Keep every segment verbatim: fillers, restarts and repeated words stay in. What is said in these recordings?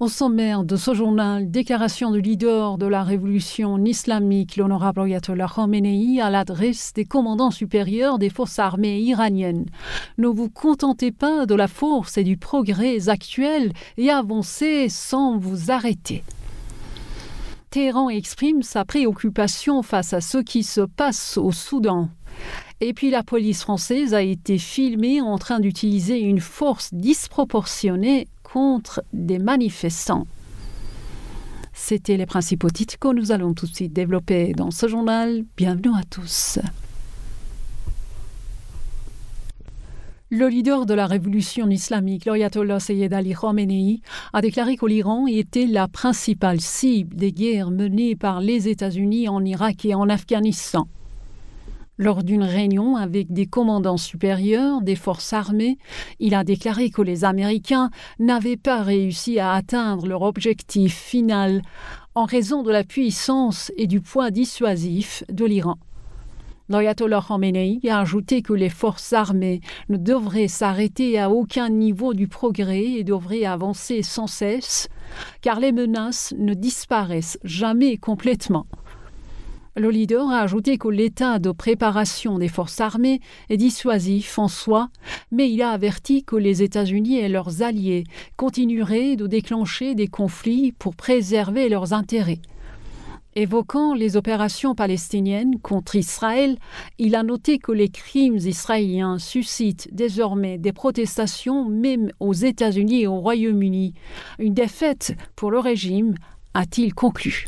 Au sommaire de ce journal, déclaration du leader de la révolution islamique, l'honorable Ayatollah Khamenei, à l'adresse des commandants supérieurs des forces armées iraniennes. Ne vous contentez pas de la force et du progrès actuel et avancez sans vous arrêter. Téhéran exprime sa préoccupation face à ce qui se passe au Soudan. Et puis la police française a été filmée en train d'utiliser une force disproportionnée contre des manifestants. C'était les principaux titres que nous allons tout de suite développer dans ce journal. Bienvenue à tous. Le leader de la révolution islamique, l'Ayatollah Sayyid Ali Khamenei, a déclaré que l'Iran était la principale cible des guerres menées par les États-Unis en Irak et en Afghanistan. Lors d'une réunion avec des commandants supérieurs des forces armées, il a déclaré que les Américains n'avaient pas réussi à atteindre leur objectif final en raison de la puissance et du poids dissuasif de l'Iran. L'Ayatollah Khamenei a ajouté que les forces armées ne devraient s'arrêter à aucun niveau du progrès et devraient avancer sans cesse, car les menaces ne disparaissent jamais complètement. Le leader a ajouté que l'état de préparation des forces armées est dissuasif en soi, mais il a averti que les États-Unis et leurs alliés continueraient de déclencher des conflits pour préserver leurs intérêts. Évoquant les opérations palestiniennes contre Israël, il a noté que les crimes israéliens suscitent désormais des protestations même aux États-Unis et au Royaume-Uni. Une défaite pour le régime, a-t-il conclu.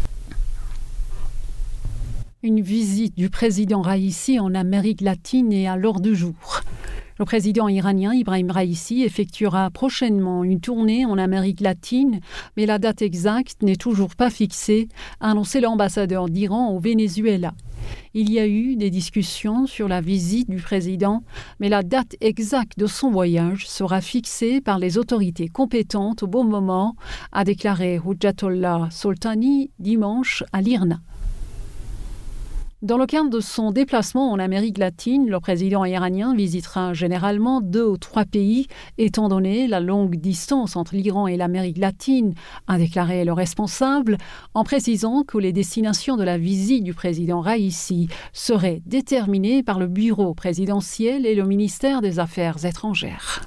Une visite du président Raïssi en Amérique latine est à l'ordre du jour. Le président iranien Ibrahim Raïssi effectuera prochainement une tournée en Amérique latine, mais la date exacte n'est toujours pas fixée, a annoncé l'ambassadeur d'Iran au Venezuela. Il y a eu des discussions sur la visite du président, mais la date exacte de son voyage sera fixée par les autorités compétentes au bon moment, a déclaré Hujjatollah Soltani dimanche à l'I R N A. Dans le cadre de son déplacement en Amérique latine, le président iranien visitera généralement deux ou trois pays, étant donné la longue distance entre l'Iran et l'Amérique latine, a déclaré le responsable, en précisant que les destinations de la visite du président Raïssi seraient déterminées par le bureau présidentiel et le ministère des Affaires étrangères.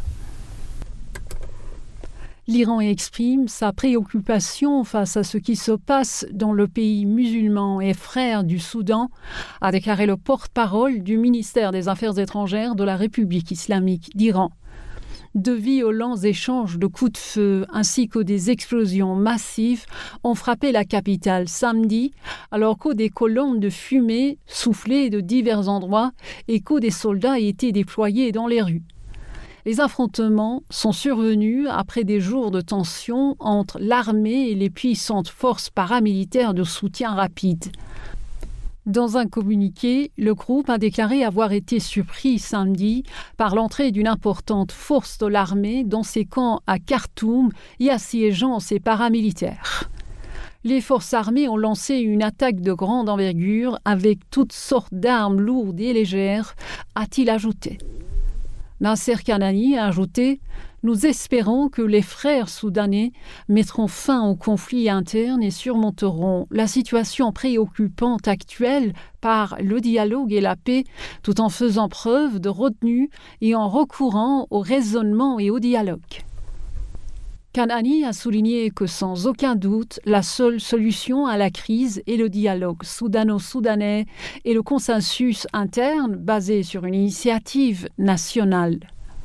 L'Iran exprime sa préoccupation face à ce qui se passe dans le pays musulman et frère du Soudan, a déclaré le porte-parole du ministère des Affaires étrangères de la République islamique d'Iran. De violents échanges de coups de feu ainsi que des explosions massives ont frappé la capitale samedi, alors que des colonnes de fumée soufflaient de divers endroits et que des soldats étaient déployés dans les rues. Les affrontements sont survenus après des jours de tension entre l'armée et les puissantes forces paramilitaires de soutien rapide. Dans un communiqué, le groupe a déclaré avoir été surpris samedi par l'entrée d'une importante force de l'armée dans ses camps à Khartoum y assiégeant ses paramilitaires. Les forces armées ont lancé une attaque de grande envergure avec toutes sortes d'armes lourdes et légères, a-t-il ajouté. Nasser Kanani a ajouté « Nous espérons que les frères soudanais mettront fin au conflit interne et surmonteront la situation préoccupante actuelle par le dialogue et la paix, tout en faisant preuve de retenue et en recourant au raisonnement et au dialogue. » Kanani a souligné que sans aucun doute, la seule solution à la crise est le dialogue soudano-soudanais et le consensus interne basé sur une initiative nationale.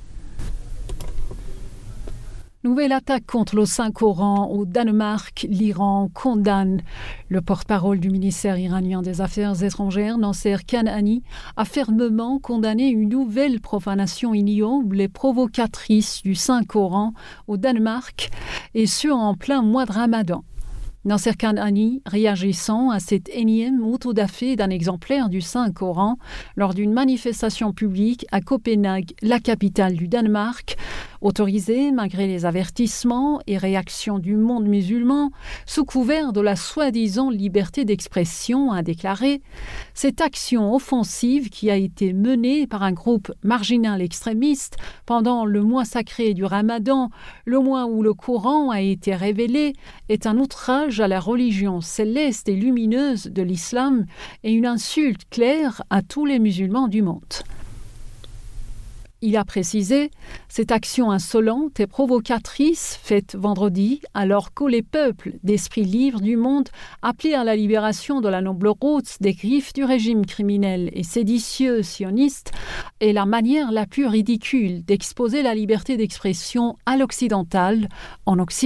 Nouvelle attaque contre le Saint-Coran au Danemark, l'Iran condamne. Le porte-parole du ministère iranien des Affaires étrangères, Nasser Kanani, a fermement condamné une nouvelle profanation ignoble et provocatrice du Saint-Coran au Danemark, et ce en plein mois de Ramadan. Nasser Kanani, réagissant à cette énième autodafé d'un exemplaire du Saint-Coran lors d'une manifestation publique à Copenhague, la capitale du Danemark, Autorisé malgré les avertissements et réactions du monde musulman, sous couvert de la soi-disant liberté d'expression, a déclaré « Cette action offensive qui a été menée par un groupe marginal extrémiste pendant le mois sacré du Ramadan, le mois où le Coran a été révélé, est un outrage à la religion céleste et lumineuse de l'islam et une insulte claire à tous les musulmans du monde. » Il a précisé « Cette action insolente et provocatrice faite vendredi alors que les peuples d'esprit libre du monde appelaient à la libération de la noble route des griffes du régime criminel et séditieux sioniste est la manière la plus ridicule d'exposer la liberté d'expression à l'occidental en Occident. »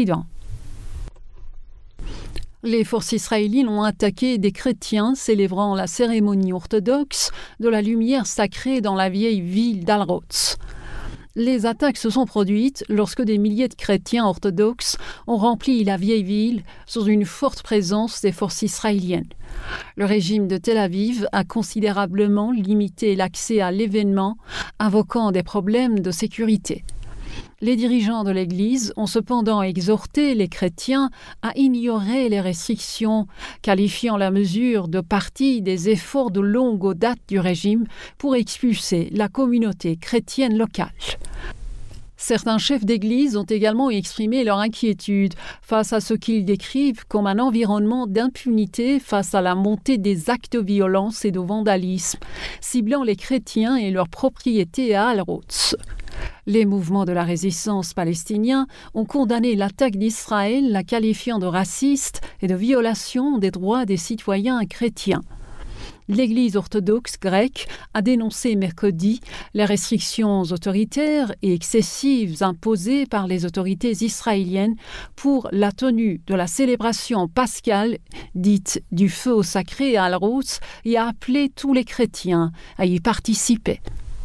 Les forces israéliennes ont attaqué des chrétiens célébrant la cérémonie orthodoxe de la lumière sacrée dans la vieille ville d'Al-Rots. Les attaques se sont produites lorsque des milliers de chrétiens orthodoxes ont rempli la vieille ville sous une forte présence des forces israéliennes. Le régime de Tel Aviv a considérablement limité l'accès à l'événement, invoquant des problèmes de sécurité. Les dirigeants de l'Église ont cependant exhorté les chrétiens à ignorer les restrictions, qualifiant la mesure de partie des efforts de longue date du régime pour expulser la communauté chrétienne locale. Certains chefs d'Église ont également exprimé leur inquiétude face à ce qu'ils décrivent comme un environnement d'impunité face à la montée des actes de violence et de vandalisme, ciblant les chrétiens et leurs propriétés à Al-Rots. Les mouvements de la résistance palestiniens ont condamné l'attaque d'Israël, la qualifiant de raciste et de violation des droits des citoyens chrétiens. L'Église orthodoxe grecque a dénoncé mercredi les restrictions autoritaires et excessives imposées par les autorités israéliennes pour la tenue de la célébration pascale dite du feu au sacré à Al-Rots et a appelé tous les chrétiens à y participer.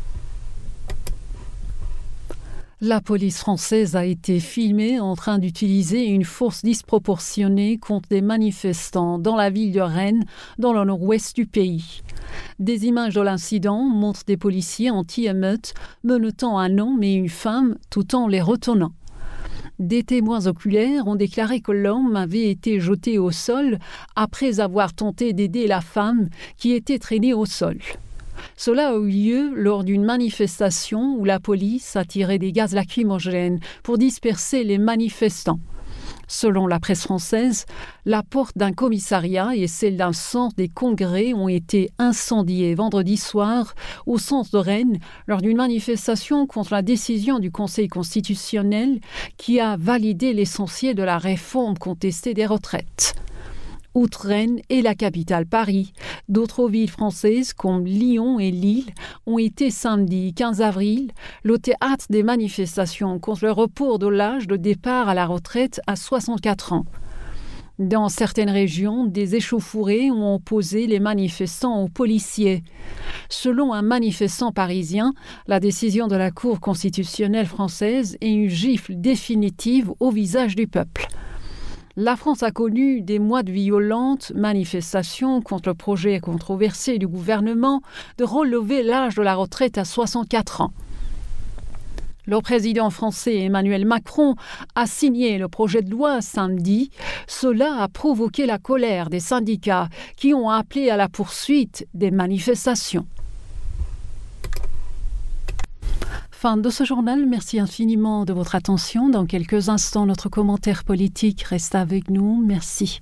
La police française a été filmée en train d'utiliser une force disproportionnée contre des manifestants dans la ville de Rennes, dans le nord-ouest du pays. Des images de l'incident montrent des policiers anti-émeutes menottant un homme et une femme tout en les retenant. Des témoins oculaires ont déclaré que l'homme avait été jeté au sol après avoir tenté d'aider la femme qui était traînée au sol. Cela a eu lieu lors d'une manifestation où la police a tiré des gaz lacrymogènes pour disperser les manifestants. Selon la presse française, la porte d'un commissariat et celle d'un centre des congrès ont été incendiées vendredi soir au centre de Rennes lors d'une manifestation contre la décision du Conseil constitutionnel qui a validé l'essentiel de la réforme contestée des retraites. Outre Rennes et la capitale Paris, d'autres villes françaises comme Lyon et Lille ont été samedi quinze avril le théâtre des manifestations contre le report de l'âge de départ à la retraite à soixante-quatre ans. Dans certaines régions, des échauffourées ont opposé les manifestants aux policiers. Selon un manifestant parisien, la décision de la Cour constitutionnelle française est une gifle définitive au visage du peuple. La France a connu des mois de violentes manifestations contre le projet controversé du gouvernement de relever l'âge de la retraite à soixante-quatre ans. Le président français Emmanuel Macron a signé le projet de loi samedi. Cela a provoqué la colère des syndicats qui ont appelé à la poursuite des manifestations. Fin de ce journal, merci infiniment de votre attention. Dans quelques instants, notre commentaire politique reste avec nous. Merci.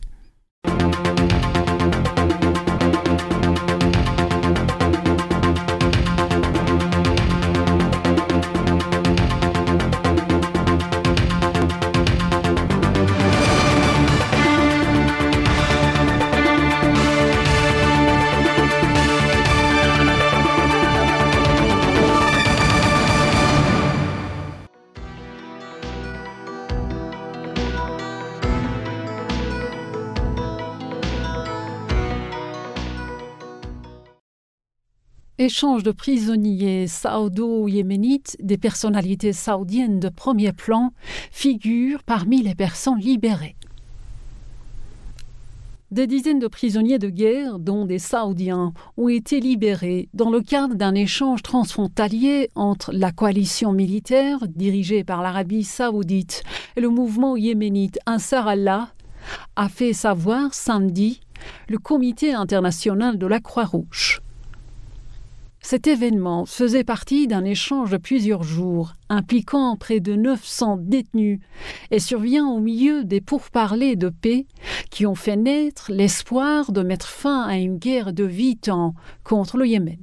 Échange de prisonniers saoudo-yéménites, des personnalités saoudiennes de premier plan figurent parmi les personnes libérées. Des dizaines de prisonniers de guerre, dont des Saoudiens, ont été libérés dans le cadre d'un échange transfrontalier entre la coalition militaire dirigée par l'Arabie saoudite et le mouvement yéménite Ansar Allah, a fait savoir samedi le Comité international de la Croix-Rouge. Cet événement faisait partie d'un échange de plusieurs jours, impliquant près de neuf cents détenus, et survient au milieu des pourparlers de paix qui ont fait naître l'espoir de mettre fin à une guerre de huit ans contre le Yémen.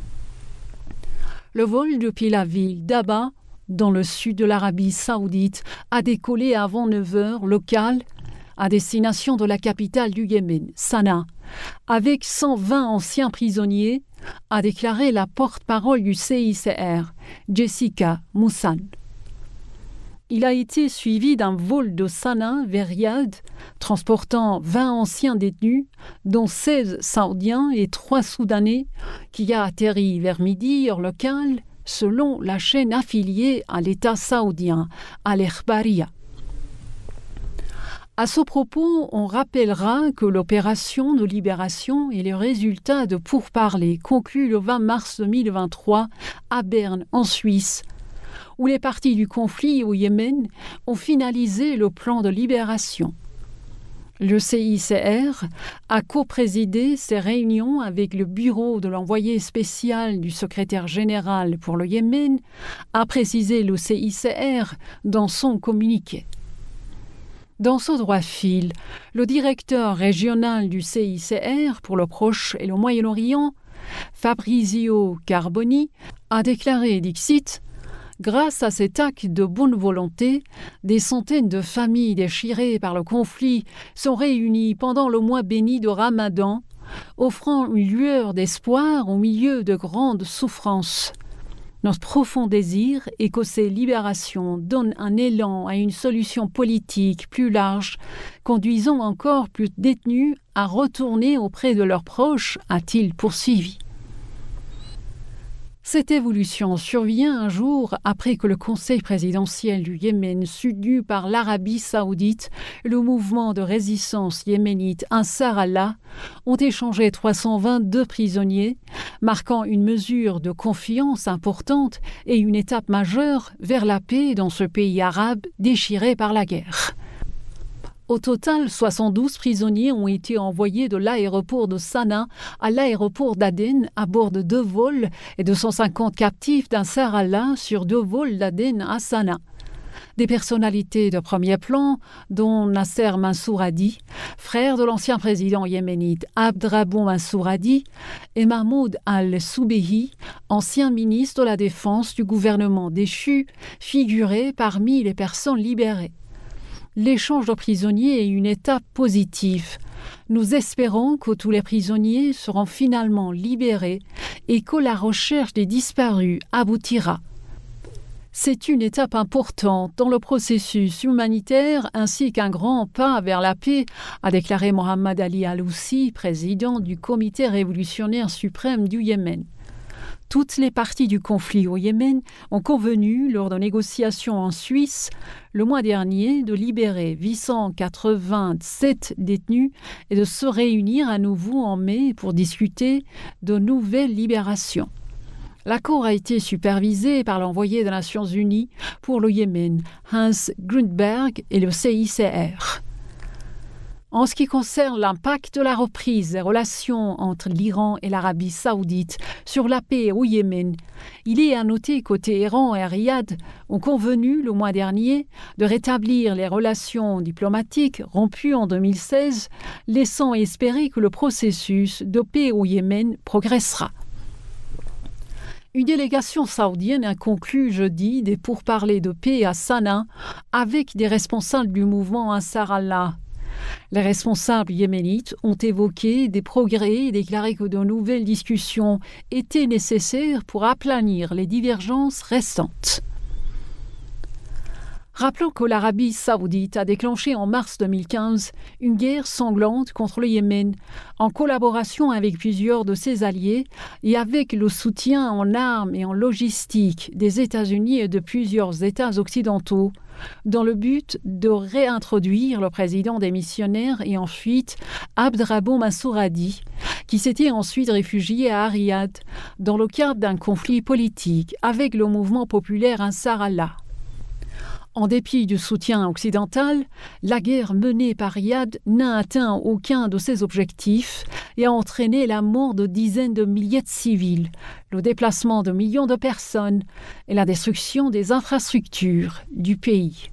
Le vol depuis la ville d'Aba, dans le sud de l'Arabie saoudite, a décollé avant neuf heures locales à destination de la capitale du Yémen, Sanaa, avec cent vingt anciens prisonniers, a déclaré la porte-parole du C I C R, Jessica Moussan. Il a été suivi d'un vol de Sanaa vers Riyad, transportant vingt anciens détenus, dont seize Saoudiens et trois Soudanais, qui a atterri vers midi heure locale, selon la chaîne affiliée à l'État saoudien, Al-Ikhbariyya. À ce propos, on rappellera que l'opération de libération est le résultat de pourparlers conclus le vingt mars deux mille vingt-trois à Berne, en Suisse, où les parties du conflit au Yémen ont finalisé le plan de libération. Le C I C R a coprésidé ces réunions avec le bureau de l'envoyé spécial du secrétaire général pour le Yémen, a précisé le C I C R dans son communiqué. Dans ce droit fil, le directeur régional du C I C R pour le Proche et le Moyen-Orient, Fabrizio Carboni, a déclaré, dixit, « Grâce à cet acte de bonne volonté, des centaines de familles déchirées par le conflit sont réunies pendant le mois béni de Ramadan, offrant une lueur d'espoir au milieu de grandes souffrances. Notre profond désir est que ces libérations donnent un élan à une solution politique plus large, conduisant encore plus de détenus à retourner auprès de leurs proches, a-t-il poursuivi. Cette évolution survient un jour après que le conseil présidentiel du Yémen, soutenu par l'Arabie saoudite et le mouvement de résistance yéménite Ansar Allah, ont échangé trois cent vingt-deux prisonniers, marquant une mesure de confiance importante et une étape majeure vers la paix dans ce pays arabe déchiré par la guerre. Au total, soixante-douze prisonniers ont été envoyés de l'aéroport de Sanaa à l'aéroport d'Aden à bord de deux vols et deux cent cinquante captifs d'Ansar Allah sur deux vols d'Aden à Sanaa. Des personnalités de premier plan, dont Nasser Mansour Hadi, frère de l'ancien président yéménite Abdrabou Mansour Hadi, et Mahmoud al-Soubehi, ancien ministre de la Défense du gouvernement déchu, figuraient parmi les personnes libérées. L'échange de prisonniers est une étape positive. Nous espérons que tous les prisonniers seront finalement libérés et que la recherche des disparus aboutira. C'est une étape importante dans le processus humanitaire ainsi qu'un grand pas vers la paix, a déclaré Mohamed Ali Al-Houssi, président du Comité révolutionnaire suprême du Yémen. Toutes les parties du conflit au Yémen ont convenu, lors de négociations en Suisse, le mois dernier, de libérer huit cent quatre-vingt-sept détenus et de se réunir à nouveau en mai pour discuter de nouvelles libérations. L'accord a été supervisé par l'envoyé des Nations Unies pour le Yémen, Hans Grundberg, et le C I C R. En ce qui concerne l'impact de la reprise des relations entre l'Iran et l'Arabie saoudite sur la paix au Yémen, il est à noter que Téhéran et Riyad ont convenu le mois dernier de rétablir les relations diplomatiques rompues en deux mille seize, laissant espérer que le processus de paix au Yémen progressera. Une délégation saoudienne a conclu jeudi des pourparlers de paix à Sanaa avec des responsables du mouvement Ansar Allah. Les responsables yéménites ont évoqué des progrès et déclaré que de nouvelles discussions étaient nécessaires pour aplanir les divergences restantes. Rappelons que l'Arabie saoudite a déclenché en mars deux mille quinze une guerre sanglante contre le Yémen, en collaboration avec plusieurs de ses alliés et avec le soutien en armes et en logistique des États-Unis et de plusieurs États occidentaux, dans le but de réintroduire le président démissionnaire et en fuite, Abdrabbuh Mansour Hadi, qui s'était ensuite réfugié à Riyad dans le cadre d'un conflit politique avec le mouvement populaire Ansar Allah. En dépit du soutien occidental, la guerre menée par Riyad n'a atteint aucun de ses objectifs et a entraîné la mort de dizaines de milliers de civils, le déplacement de millions de personnes et la destruction des infrastructures du pays.